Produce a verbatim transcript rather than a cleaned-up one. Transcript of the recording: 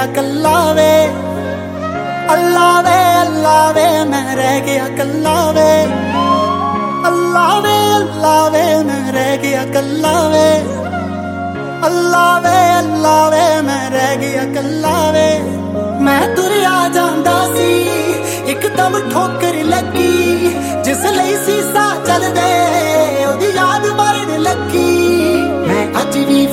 गया कल्ला वे, अल्लाह वे अल्लाह वे मैं रह गया कल्ला वे, अल्लाह वे अल्लाह वे मैं रह गया कल्ला वे, अल्लाह वे अल्लाह वे मैं रह गया कल्ला वे। मैं तुरिया जांदा सी इकदम ठोकर लगी, जिस लई सीसा चल दे